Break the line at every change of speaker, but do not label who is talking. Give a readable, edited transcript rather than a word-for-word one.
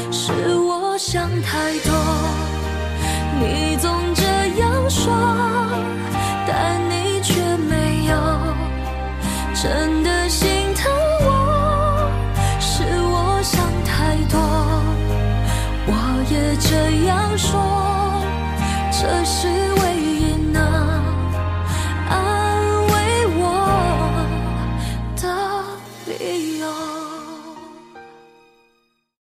是我想太多。你总这样说，但你却没有真的心疼我。是我想太多，我也这样说，这是